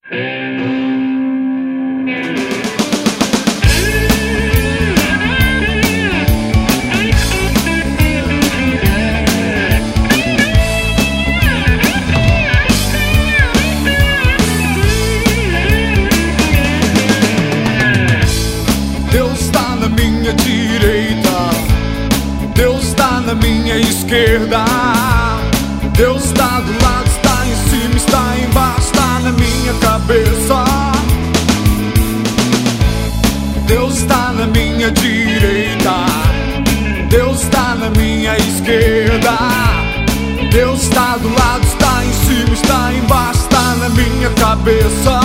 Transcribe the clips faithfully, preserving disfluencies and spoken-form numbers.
Deus tá na minha direita, Deus tá na minha esquerda, Deus tá do lado, está em cima, está embaixo, está na minha cabeça. Deus tá na minha direita, Deus tá na minha esquerda, Deus tá do lado, está em cima, está embaixo, está na minha cabeça.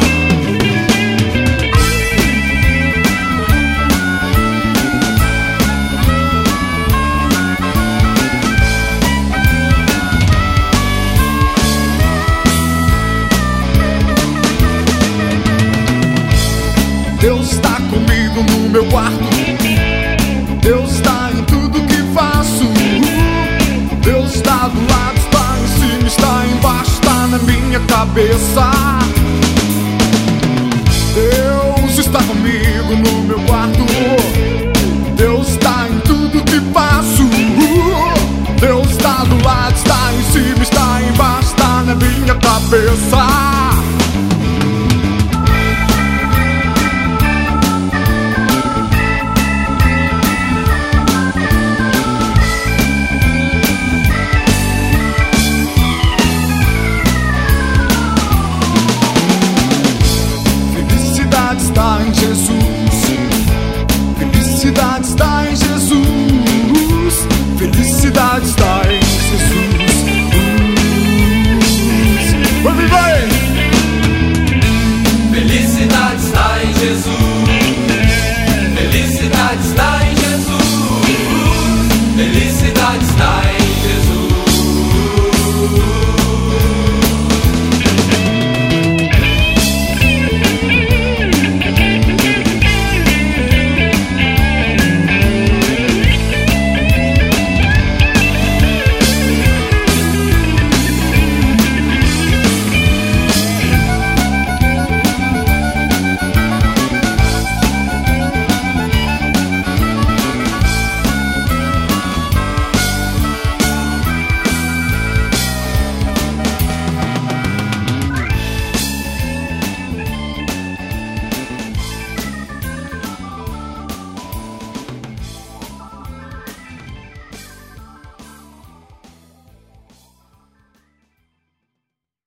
Deus está comigo no meu quarto, Deus está em tudo que faço. Deus está do lado, está em cima, está embaixo, está na minha cabeça. Deus está comigo no meu quarto, Deus está em tudo que faço. Deus está do lado, está em cima, está embaixo, está na minha cabeça. Está em